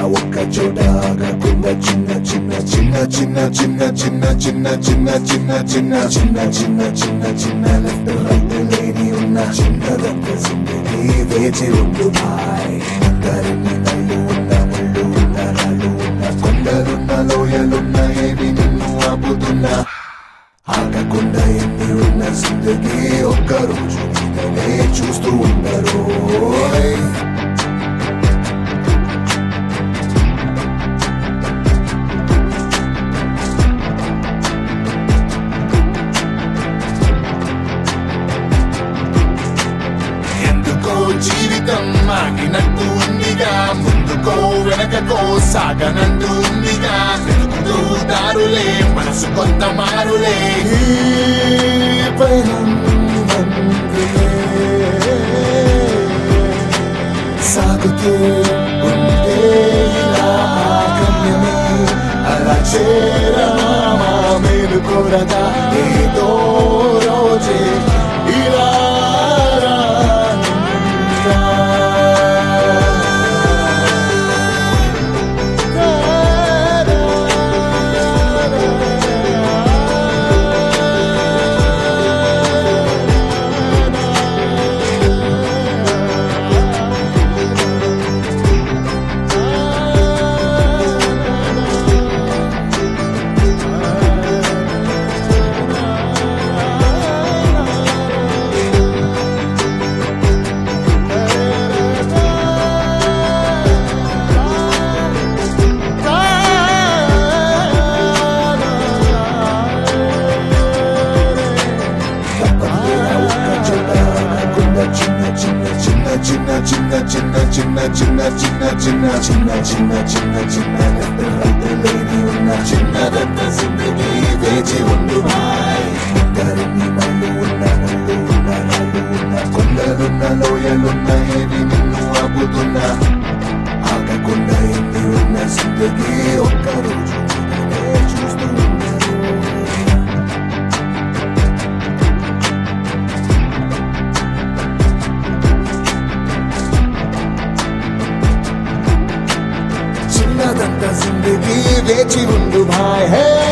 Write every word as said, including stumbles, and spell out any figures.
ఒక్క చోట ఆగకుండా చిన్న చిన్న చిన్న చిన్న చిన్న చిన్న చిన్న చిన్న చిన్న చిన్న చిన్న చిన్న చిన్న చిన్న లెఫ్ట్ రైట్ లేని ఉన్న చిన్నదంత జిందగీ వేచి ఉండు భాయ్. అందరిని నల్లు ఉన్న ముళ్ళు ఉన్న రాళ్ళు ఉన్న కొండలున్న లోయలున్న ఏవి నిన్ను ఆపుతున్నా ఆగకుండా ఎన్ని ఉన్న జిందగీ ఒక్క రోజు నీదనే చూస్తూ ఉండరు. జీవితం ఆగినట్టు ఉందిగా, ముందుకో వెనకకో సాగనంటూ ఉందిగా, వెతుకుతూ దారులే మనసు కొంత మారులే. సాగుతూ ఉంటే ఇలా గమ్యమే అలా చేరమా మేలు కోరగా ఏదో రోజే ఇలా చిన్న చిన్న చిన్న చిన్న చిన్న చిన్న చిన్న చిన్న చిన్న చిన్న చిన్న లెఫ్ట్ రైట్ లేని ఉన్న చిన్నదంత జిందగీ వేచి ఉండు భాయ్. అందరిని మళ్ళు ఉన్న ముళ్ళు ఉన్న రాళ్ళు ఉన్న కొండలున్న లోయలున్న ఏవి నిన్ను ఆపుతున్నా ఆగకుండా ఎన్ని ఉన్న జిందగీ ఒక్క రోజు నీదనే చూస్తూ ఉన్నారు. చిన్నదంత జిందగీ వేచి ఉండు భాయ్. హే